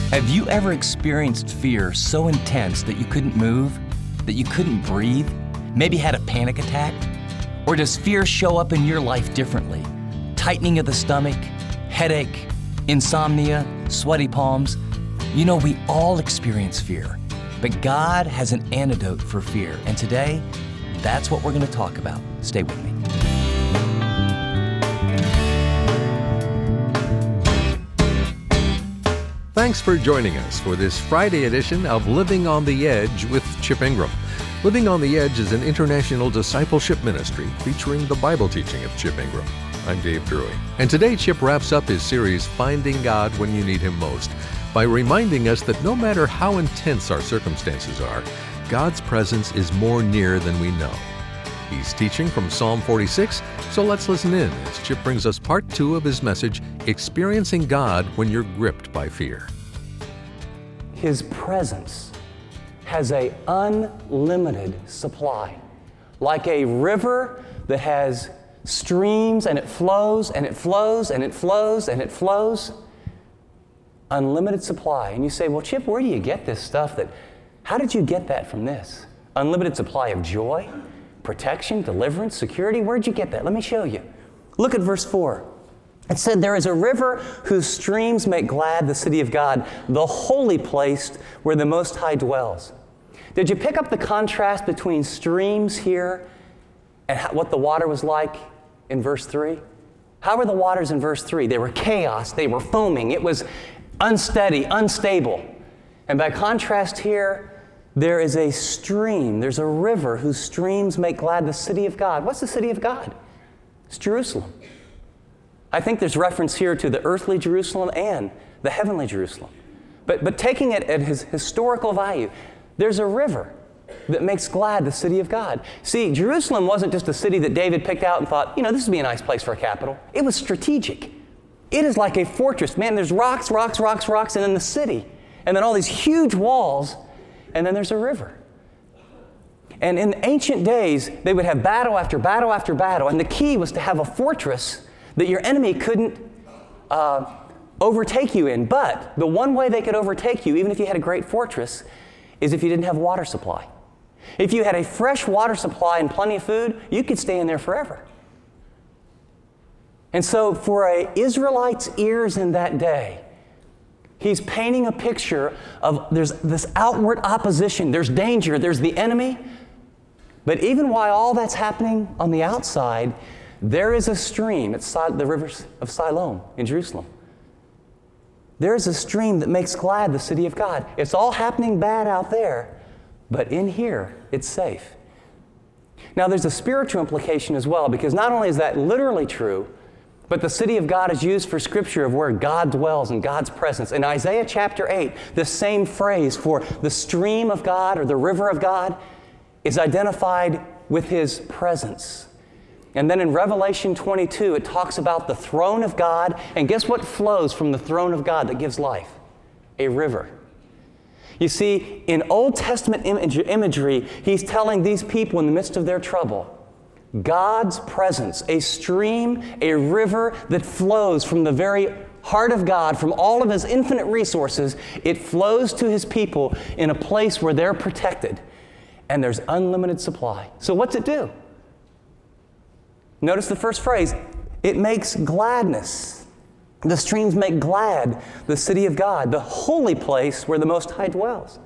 Have you ever experienced fear so intense that you couldn't move, that you couldn't breathe, maybe had a panic attack? Or does fear show up in your life differently? Tightening of the stomach, headache, insomnia, sweaty palms? You know, we all experience fear, but God has an antidote for fear. And today, that's what we're going to talk about. Stay with me. Thanks for joining us for this Friday edition of Living on the Edge with Chip Ingram. Living on the Edge is an international discipleship ministry featuring the Bible teaching of Chip Ingram. I'm Dave Drury. And today Chip wraps up his series, Finding God When You Need Him Most, by reminding us that no matter how intense our circumstances are, God's presence is more near than we know. He's teaching from Psalm 46, so let's listen in as Chip brings us part 2 of his message, Experiencing God When You're Gripped by Fear. His presence has an unlimited supply, like a river that has streams and it flows and it flows and it flows and it flows. Unlimited supply. And you say, well, Chip, where do you get this stuff? How did you get that from this? Unlimited supply of joy, protection, deliverance, security. Where'd you get that? Let me show you. Look at verse 4. It said, there is a river whose streams make glad the city of God, the holy place where the Most High dwells. Did you pick up the contrast between streams here and what the water was like in verse 3? How were the waters in verse 3? They were chaos. They were foaming. It was unsteady, unstable. And by contrast here, there is a stream. There's a river whose streams make glad the city of God. What's the city of God? It's Jerusalem. I think there's reference here to the earthly Jerusalem and the heavenly Jerusalem. But taking it at his historical value, there's a river that makes glad the city of God. See, Jerusalem wasn't just a city that David picked out and thought, this would be a nice place for a capital. It was strategic. It is like a fortress. Man, there's rocks, and then the city. And then all these huge walls, and then there's a river. And in ancient days, they would have battle after battle after battle, and the key was to have a fortress that your enemy couldn't overtake you in. But the one way they could overtake you, even if you had a great fortress, is if you didn't have water supply. If you had a fresh water supply and plenty of food, you could stay in there forever. And so for an Israelite's ears in that day, he's painting a picture of there's this outward opposition, there's danger, there's the enemy. But even while all that's happening on the outside, there is a stream. It's the rivers of Siloam in Jerusalem. There is a stream that makes glad the city of God. It's all happening bad out there, but in here, it's safe. Now, there's a spiritual implication as well, because not only is that literally true, but the city of God is used for scripture of where God dwells and God's presence. In Isaiah chapter 8, the same phrase for the stream of God or the river of God is identified with His presence. And then in Revelation 22, it talks about the throne of God. And guess what flows from the throne of God that gives life? A river. You see, in Old Testament imagery, He's telling these people in the midst of their trouble, God's presence, a stream, a river that flows from the very heart of God, from all of His infinite resources, it flows to His people in a place where they're protected. And there's unlimited supply. So what's it do? Notice the first phrase, it makes gladness. The streams make glad the city of God, the holy place where the Most High dwells.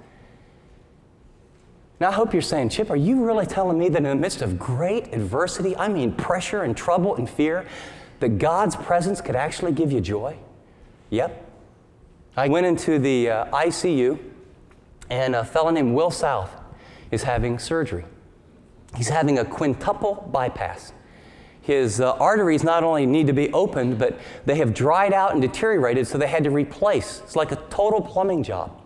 Now I hope you're saying, Chip, are you really telling me that in the midst of great adversity, I mean pressure and trouble and fear, that God's presence could actually give you joy? Yep. I went into the ICU and a fellow named Will South is having surgery. He's having a quintuple bypass. His arteries not only need to be opened, but they have dried out and deteriorated, so they had to replace. It's like a total plumbing job.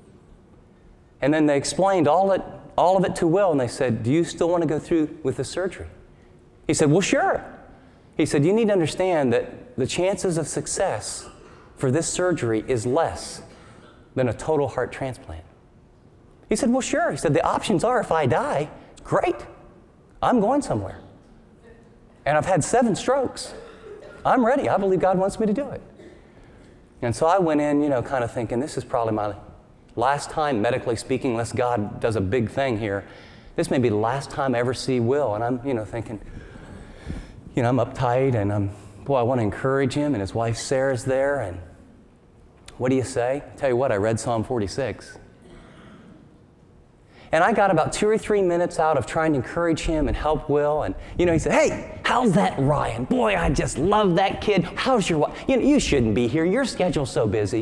And then they explained all of it to Will, and they said, do you still want to go through with the surgery? He said, well, sure. He said, you need to understand that the chances of success for this surgery is less than a total heart transplant. He said, well, sure. He said, the options are if I die, great. I'm going somewhere. And I've had 7 strokes. I'm ready. I believe God wants me to do it. And so I went in, kind of thinking, this is probably my last time, medically speaking, unless God does a big thing here. This may be the last time I ever see Will. And I'm, thinking, I'm uptight, and I want to encourage him, and his wife Sarah's there, and what do you say? I tell you what, I read Psalm 46. And I got about 2 or 3 minutes out of trying to encourage him and help Will. And, he said, hey, how's that Ryan? Boy, I just love that kid. How's your wife? You shouldn't be here. Your schedule's so busy.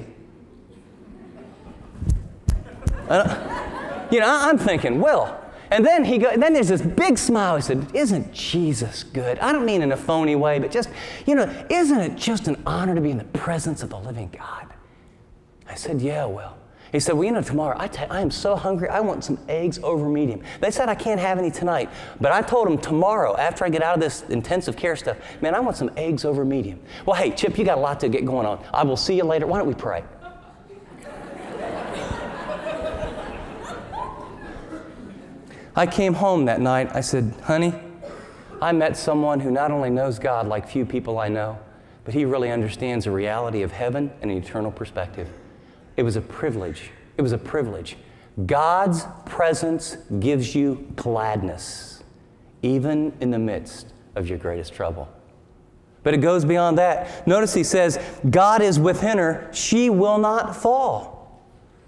I'm thinking, Will. And then then there's this big smile. He said, isn't Jesus good? I don't mean in a phony way, but just, isn't it just an honor to be in the presence of the living God? I said, yeah, Will. He said, well, tomorrow, I am so hungry, I want some eggs over medium. They said I can't have any tonight, but I told them tomorrow, after I get out of this intensive care stuff, man, I want some eggs over medium. Well, hey, Chip, you got a lot to get going on. I will see you later. Why don't we pray? I came home that night. I said, honey, I met someone who not only knows God like few people I know, but he really understands the reality of heaven and an eternal perspective. It was a privilege. It was a privilege. God's presence gives you gladness, even in the midst of your greatest trouble. But it goes beyond that. Notice he says, God is within her. She will not fall.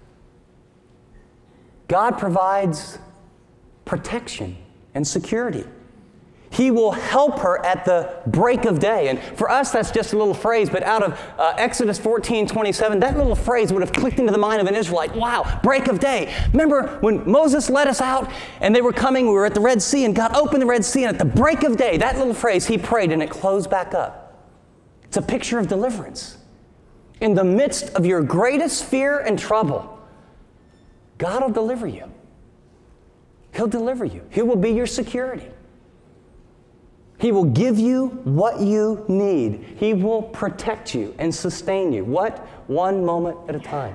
God provides protection and security. He will help her at the break of day. And for us, that's just a little phrase, but out of Exodus 14:27, that little phrase would have clicked into the mind of an Israelite. Wow, break of day. Remember when Moses led us out and they were coming, we were at the Red Sea, and God opened the Red Sea, and at the break of day, that little phrase, he prayed and it closed back up. It's a picture of deliverance. In the midst of your greatest fear and trouble, God will deliver you. He'll deliver you. He will be your security. He will give you what you need. He will protect you and sustain you. What? One moment at a time.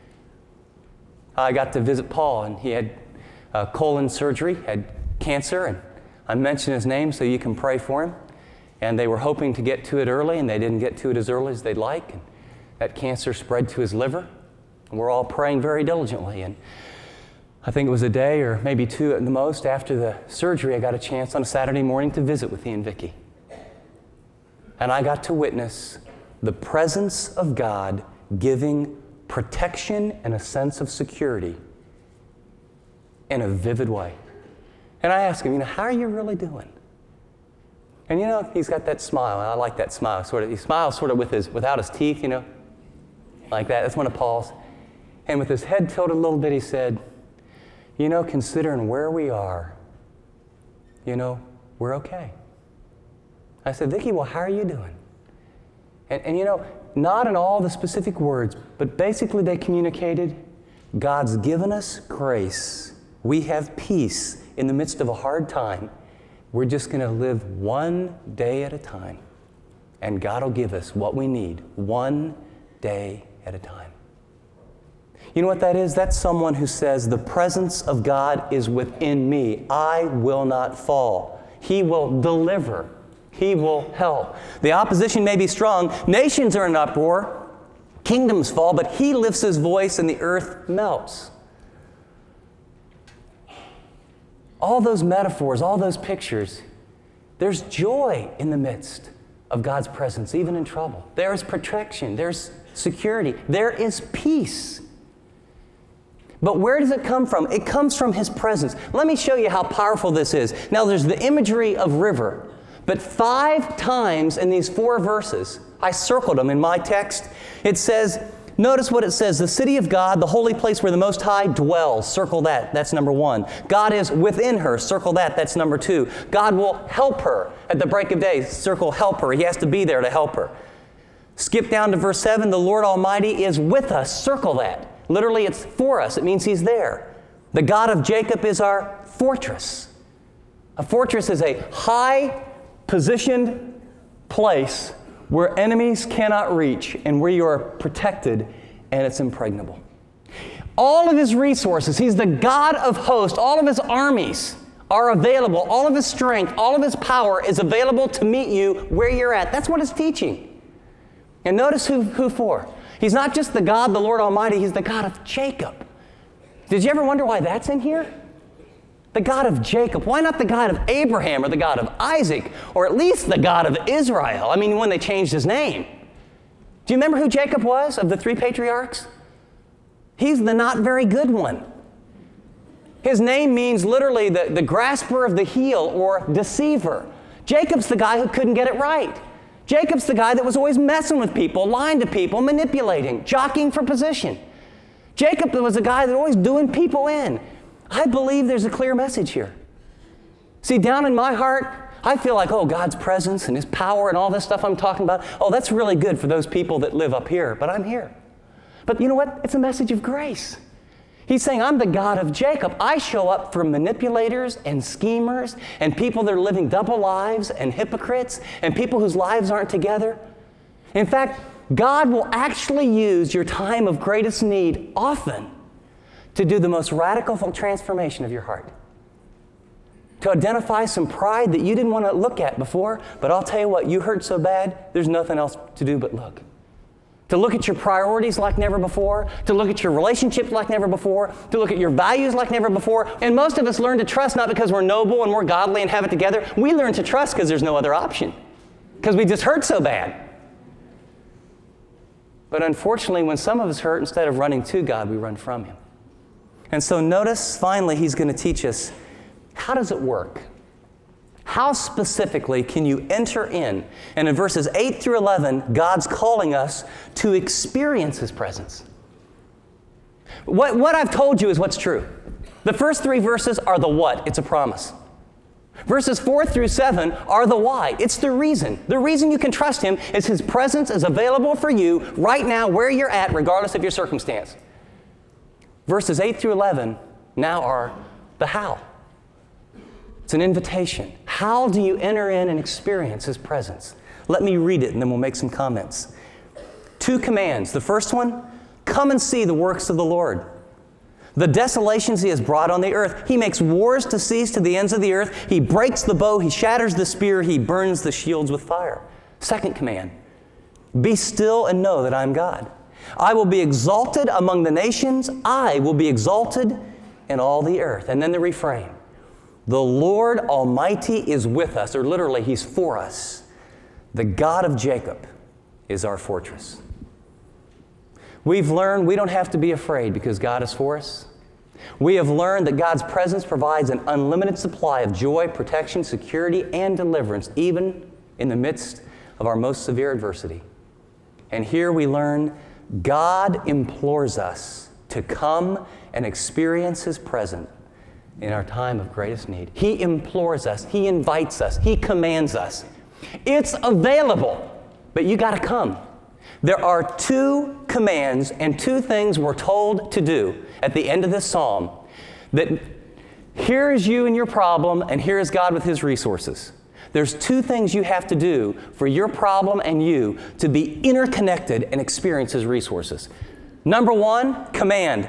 I got to visit Paul, and he had colon surgery, had cancer, and I mentioned his name so you can pray for him. And they were hoping to get to it early, and they didn't get to it as early as they'd like. And that cancer spread to his liver, and we're all praying very diligently. And I think it was a day or maybe 2 at the most after the surgery, I got a chance on a Saturday morning to visit with he and Vicki. And I got to witness the presence of God giving protection and a sense of security in a vivid way. And I asked him, how are you really doing? And he's got that smile, and I like that smile. He smiles sort of without his teeth, like that. That's one of Paul's. And with his head tilted a little bit, he said, considering where we are, we're okay. I said, Vicki, well, how are you doing? And not in all the specific words, but basically they communicated, God's given us grace. We have peace in the midst of a hard time. We're just going to live one day at a time. And God will give us what we need, one day at a time. You know what that is? That's someone who says, the presence of God is within me. I will not fall. He will deliver. He will help. The opposition may be strong. Nations are in uproar. Kingdoms fall, but he lifts his voice and the earth melts. All those metaphors, all those pictures, there's joy in the midst of God's presence, even in trouble. There is protection. There's security. There is peace. But where does it come from? It comes from his presence. Let me show you how powerful this is. Now, there's the imagery of river, but 5 times in these 4 verses, I circled them in my text. It says, notice what it says, the city of God, the holy place where the Most High dwells. Circle that. That's number 1. God is within her. Circle that. That's number 2. God will help her at the break of day. Circle help her. He has to be there to help her. Skip down to verse 7. The Lord Almighty is with us. Circle that. Literally, it's for us. It means he's there. The God of Jacob is our fortress. A fortress is a high-positioned place where enemies cannot reach and where you are protected, and it's impregnable. All of his resources, he's the God of hosts, all of his armies are available, all of his strength, all of his power is available to meet you where you're at. That's what it's teaching. And notice who for. He's not just the God, the Lord Almighty, He's the God of Jacob. Did you ever wonder why that's in here? The God of Jacob. Why not the God of Abraham or the God of Isaac or at least the God of Israel? I mean, when they changed his name. Do you remember who Jacob was of the three patriarchs? He's the not very good one. His name means literally the grasper of the heel or deceiver. Jacob's the guy who couldn't get it right. Jacob's the guy that was always messing with people, lying to people, manipulating, jockeying for position. Jacob was a guy that always doing people in. I believe there's a clear message here. See, down in my heart, I feel like, oh, God's presence and His power and all this stuff I'm talking about, oh, that's really good for those people that live up here, but I'm here. But you know what? It's a message of grace. He's saying, I'm the God of Jacob. I show up for manipulators and schemers and people that are living double lives and hypocrites and people whose lives aren't together. In fact, God will actually use your time of greatest need often to do the most radical transformation of your heart. To identify some pride that you didn't want to look at before, but I'll tell you what, you hurt so bad, there's nothing else to do but look. To look at your priorities like never before, to look at your relationships like never before, to look at your values like never before. And most of us learn to trust not because we're noble and we're godly and have it together. We learn to trust because there's no other option, because we just hurt so bad. But unfortunately, when some of us hurt, instead of running to God, we run from Him. And so notice, finally, He's going to teach us, how does it work? How specifically can you enter in? And in verses 8 through 11, God's calling us to experience His presence. What I've told you is what's true. The first 3 verses are the what. It's a promise. Verses 4 through 7 are the why. It's the reason. The reason you can trust Him is His presence is available for you right now where you're at, regardless of your circumstance. Verses 8 through 11 now are the how. It's an invitation. How do you enter in and experience His presence? Let me read it and then we'll make some comments. 2 commands. The first one, come and see the works of the Lord. The desolations He has brought on the earth. He makes wars to cease to the ends of the earth. He breaks the bow. He shatters the spear. He burns the shields with fire. Second command, be still and know that I am God. I will be exalted among the nations. I will be exalted in all the earth. And then the refrain, the Lord Almighty is with us, or literally, He's for us. The God of Jacob is our fortress. We've learned we don't have to be afraid because God is for us. We have learned that God's presence provides an unlimited supply of joy, protection, security, and deliverance, even in the midst of our most severe adversity. And here we learn God implores us to come and experience His presence in our time of greatest need. He implores us. He invites us. He commands us. It's available, but you got to come. There are 2 commands and 2 things we're told to do at the end of this psalm. That here is you and your problem, and here is God with His resources. There's 2 things you have to do for your problem and you to be interconnected and experience His resources. Number 1, command.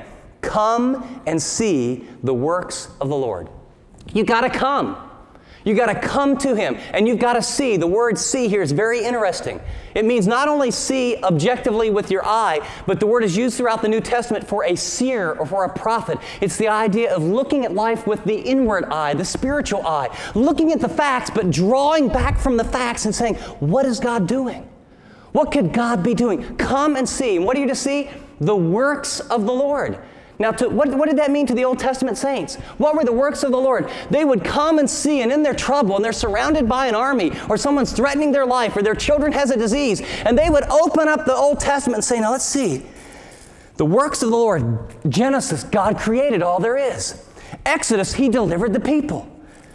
Come and see the works of the Lord. You got to come. You got to come to Him, and you've got to see. The word see here is very interesting. It means not only see objectively with your eye, but the word is used throughout the New Testament for a seer or for a prophet. It's the idea of looking at life with the inward eye, the spiritual eye, looking at the facts, but drawing back from the facts and saying, what is God doing? What could God be doing? Come and see. And what are you to see? The works of the Lord. Now, what did that mean to the Old Testament saints? What were the works of the Lord? They would come and see, and in their trouble, and they're surrounded by an army, or someone's threatening their life, or their children has a disease, and they would open up the Old Testament and say, now let's see. The works of the Lord. Genesis, God created all there is. Exodus, He delivered the people.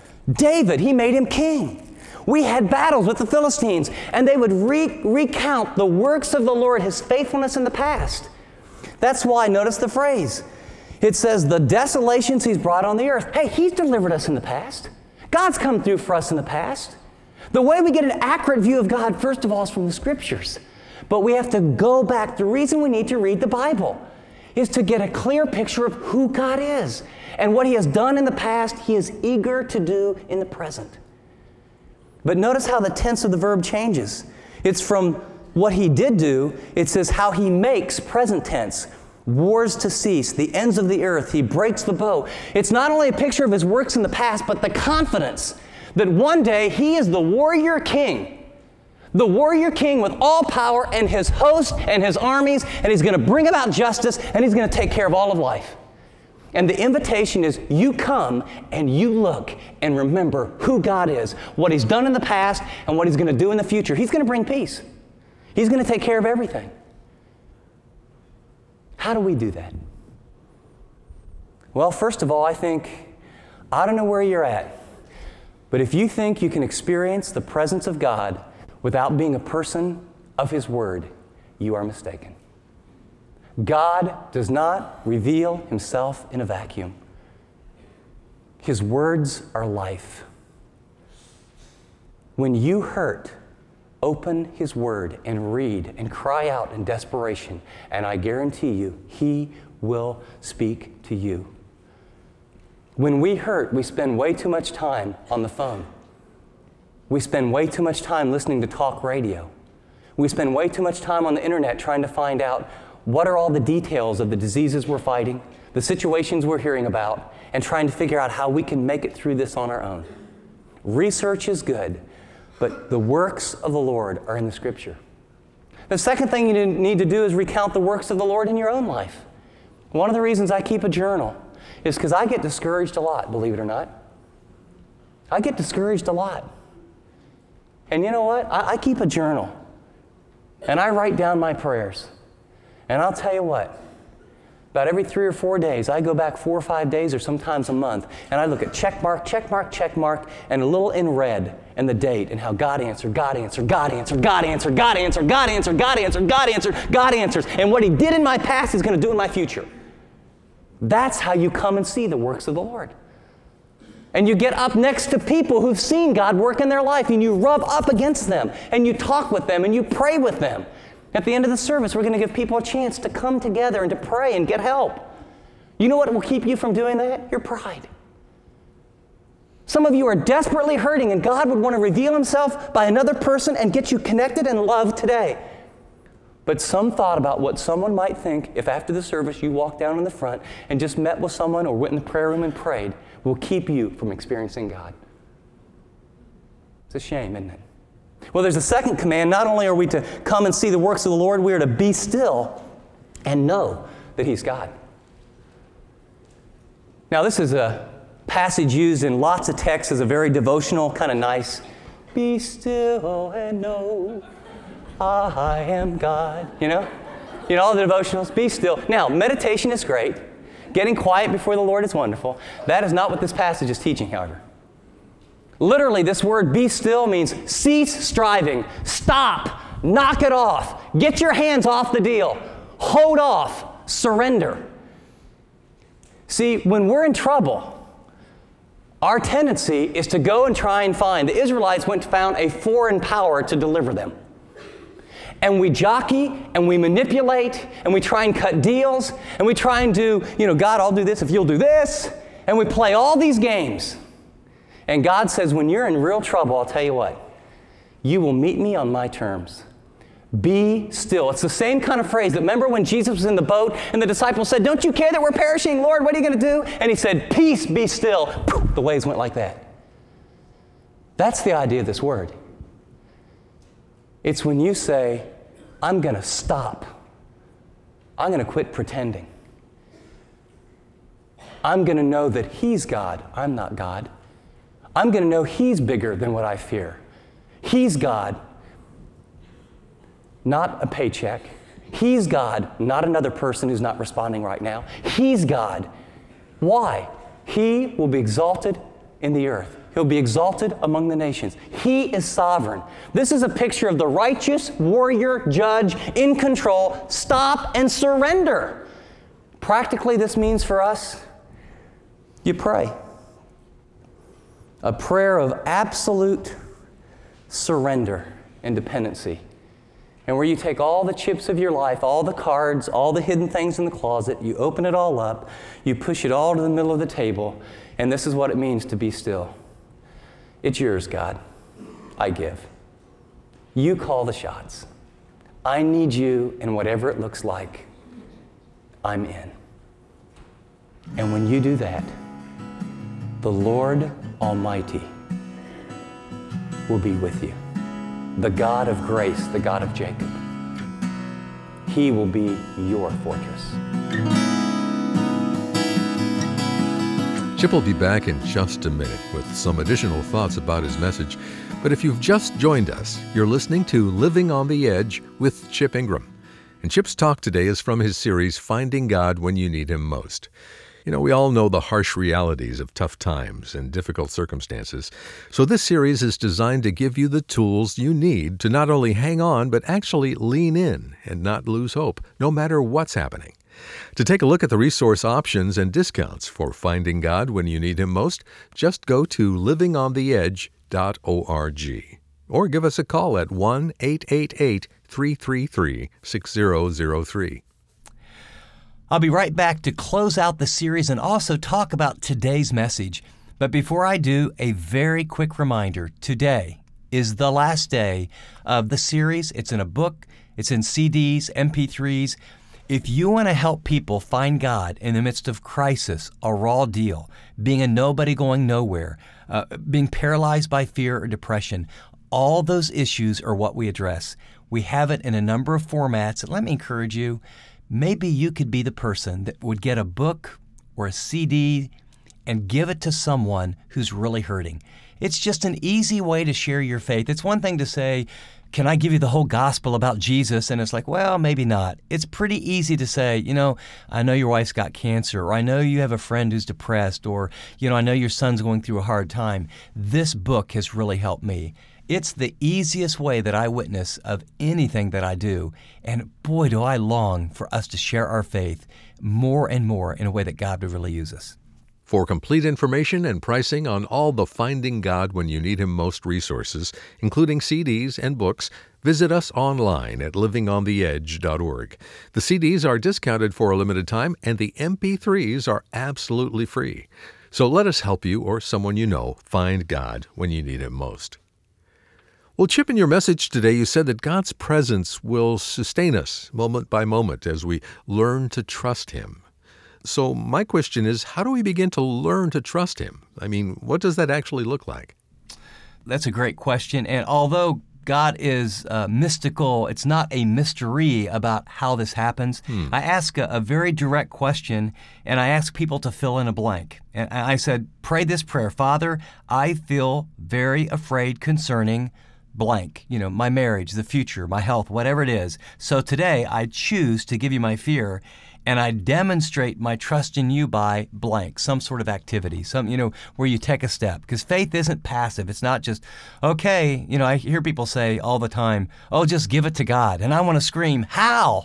David, He made him king. We had battles with the Philistines, and they would recount the works of the Lord, His faithfulness in the past. That's why, notice the phrase. It says, the desolations He's brought on the earth. Hey, He's delivered us in the past. God's come through for us in the past. The way we get an accurate view of God, first of all, is from the Scriptures. But we have to go back. The reason we need to read the Bible is to get a clear picture of who God is. And what He has done in the past, He is eager to do in the present. But notice how the tense of the verb changes. It's from what he did do, it says how he makes, present tense, wars to cease, the ends of the earth. He breaks the bow. It's not only a picture of his works in the past, but the confidence that one day he is the warrior king with all power and his host and his armies, and he's going to bring about justice, and he's going to take care of all of life. And the invitation is you come and you look and remember who God is, what he's done in the past, and what he's going to do in the future. He's going to bring peace. He's going to take care of everything. How do we do that? Well, first of all, I don't know where you're at, but if you think you can experience the presence of God without being a person of his word, you are mistaken. God does not reveal himself in a vacuum. His words are life. When you hurt, open his word and read and cry out in desperation, and I guarantee you, he will speak to you. When we hurt, we spend way too much time on the phone. We spend way too much time listening to talk radio. We spend way too much time on the internet trying to find out what are all the details of the diseases we're fighting, the situations we're hearing about, and trying to figure out how we can make it through this on our own. Research is good, but the works of the Lord are in the Scripture. The second thing you need to do is recount the works of the Lord in your own life. One of the reasons I keep a journal is because I get discouraged a lot, believe it or not. I get discouraged a lot. And you know what? I keep a journal, and I write down my prayers. And I'll tell you what, about every 3 or 4 days, I go back 4 or 5 days or sometimes a month, and I look at check mark, check mark, check mark, and a little in red, and the date, and how God answered, God answered, God answered, God answered, God answered, God answered, God answered, God answered, God answers. And what he did in my past, he's going to do in my future. That's how you come and see the works of the Lord. And you get up next to people who've seen God work in their life, and you rub up against them, and you talk with them, and you pray with them. At the end of the service, we're going to give people a chance to come together and to pray and get help. You know what will keep you from doing that? Your pride. Some of you are desperately hurting, and God would want to reveal himself by another person and get you connected and loved today. But some thought about what someone might think if after the service you walked down in the front and just met with someone or went in the prayer room and prayed will keep you from experiencing God. It's a shame, isn't it? Well, there's a second command. Not only are we to come and see the works of the Lord, we are to be still and know that he's God. Now, this is a passage used in lots of texts as a very devotional, kind of nice, be still and know I am God. You know all the devotionals, be still. Now, meditation is great. Getting quiet before the Lord is wonderful. That is not what this passage is teaching, however. Literally, this word be still means cease striving, stop, knock it off, get your hands off the deal, hold off, surrender. See, when we're in trouble, our tendency is to go and try and find. The Israelites went and found a foreign power to deliver them. And we jockey, and we manipulate, and we try and cut deals, and we try and do, God, I'll do this if you'll do this. And we play all these games. And God says, when you're in real trouble, I'll tell you what, you will meet me on my terms. Be still. It's the same kind of phrase that, remember when Jesus was in the boat and the disciples said, don't you care that we're perishing, Lord? What are you going to do? And he said, peace, be still. Poof, the waves went like that. That's the idea of this word. It's when you say, I'm going to stop. I'm going to quit pretending. I'm going to know that he's God. I'm not God. I'm going to know he's bigger than what I fear. He's God, not a paycheck. He's God, not another person who's not responding right now. He's God. Why? He will be exalted in the earth. He'll be exalted among the nations. He is sovereign. This is a picture of the righteous warrior judge in control. Stop and surrender. Practically, this means for us, you pray. A prayer of absolute surrender and dependency. And where you take all the chips of your life, all the cards, all the hidden things in the closet, you open it all up, you push it all to the middle of the table, and this is what it means to be still. It's yours, God. I give. You call the shots. I need you, and whatever it looks like, I'm in. And when you do that, the Lord Almighty will be with you. The God of grace, the God of Jacob. He will be your fortress. Chip will be back in just a minute with some additional thoughts about his message. But if you've just joined us, you're listening to Living on the Edge with Chip Ingram. And Chip's talk today is from his series, Finding God When You Need Him Most. You know, we all know the harsh realities of tough times and difficult circumstances. So this series is designed to give you the tools you need to not only hang on, but actually lean in and not lose hope, no matter what's happening. To take a look at the resource options and discounts for Finding God When You Need Him Most, just go to livingontheedge.org or give us a call at 1-888-333-6003. I'll be right back to close out the series and also talk about today's message. But before I do, a very quick reminder. Today is the last day of the series. It's in a book. It's in CDs, MP3s. If you want to help people find God in the midst of crisis, a raw deal, being a nobody going nowhere, being paralyzed by fear or depression, all those issues are what we address. We have it in a number of formats. And let me encourage you, maybe you could be the person that would get a book or a CD and give it to someone who's really hurting. It's just an easy way to share your faith. It's one thing to say, can I give you the whole gospel about Jesus? And it's like, well, maybe not. It's pretty easy to say, I know your wife's got cancer, or I know you have a friend who's depressed, or, I know your son's going through a hard time. This book has really helped me. It's the easiest way that I witness of anything that I do. And boy, do I long for us to share our faith more and more in a way that God would really use us. For complete information and pricing on all the Finding God When You Need Him Most resources, including CDs and books, visit us online at livingontheedge.org. The CDs are discounted for a limited time, and the MP3s are absolutely free. So let us help you or someone you know find God when you need Him most. Well, Chip, in your message today, you said that God's presence will sustain us moment by moment as we learn to trust Him. So my question is, how do we begin to learn to trust Him? I mean, what does that actually look like? That's a great question. And although God is mystical, it's not a mystery about how this happens. I ask a very direct question, and I ask people to fill in a blank. And I said, pray this prayer. Father, I feel very afraid concerning blank, my marriage, the future, my health, whatever it is. So today I choose to give you my fear, and I demonstrate my trust in you by blank, some sort of activity, where you take a step. Because faith isn't passive. It's not just, okay, I hear people say all the time, oh, just give it to God. And I want to scream, how?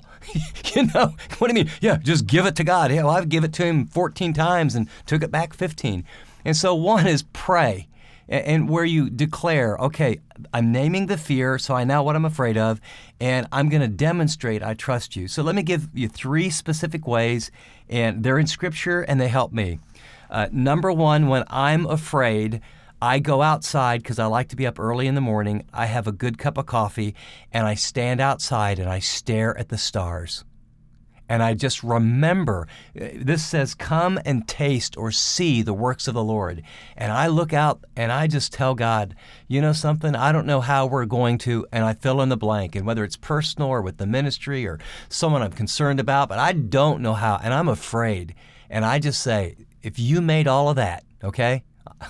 What do you mean? Yeah, just give it to God. Yeah, well, I've given it to Him 14 times and took it back 15. And so one is pray. And where you declare, okay, I'm naming the fear, so I know what I'm afraid of, and I'm going to demonstrate I trust you. So let me give you 3 specific ways, and they're in Scripture, and they help me. Number 1, when I'm afraid, I go outside because I like to be up early in the morning. I have a good cup of coffee, and I stand outside, and I stare at the stars. And I just remember, this says, come and taste or see the works of the Lord. And I look out and I just tell God, something, I don't know how we're going to, and I fill in the blank. And whether it's personal or with the ministry or someone I'm concerned about, but I don't know how, and I'm afraid. And I just say, if you made all of that, okay,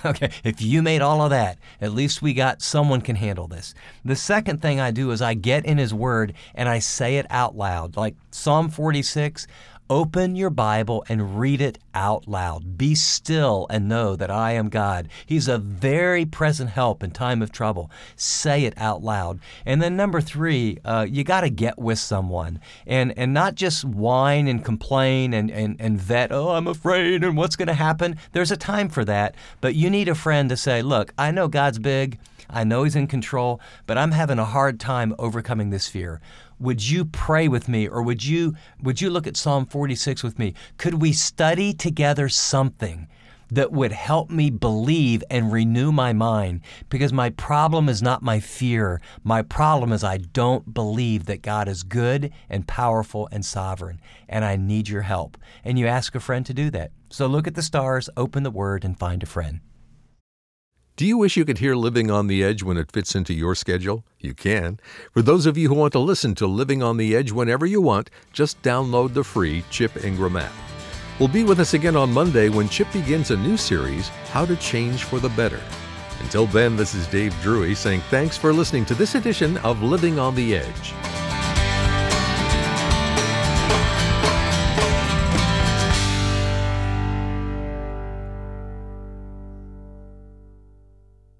if you made all of that, at least we got someone can handle this. The second thing I do is I get in His Word and I say it out loud. Like Psalm 46, open your Bible and read it out loud. Be still and know that I am God. He's a very present help in time of trouble. Say it out loud. And then number 3, you got to get with someone and not just whine and complain and vet, oh, I'm afraid and what's going to happen. There's a time for that, but you need a friend to say, look, I know God's big. I know He's in control, but I'm having a hard time overcoming this fear. Would you pray with me, or would you look at Psalm 46 with me? Could we study together something that would help me believe and renew my mind, because my problem is not my fear. My problem is I don't believe that God is good and powerful and sovereign, and I need your help. And you ask a friend to do that. So look at the stars, open the Word, and find a friend. Do you wish you could hear Living on the Edge when it fits into your schedule? You can. For those of you who want to listen to Living on the Edge whenever you want, just download the free Chip Ingram app. Well, be with us again on Monday when Chip begins a new series, How to Change for the Better. Until then, this is Dave Drury saying thanks for listening to this edition of Living on the Edge.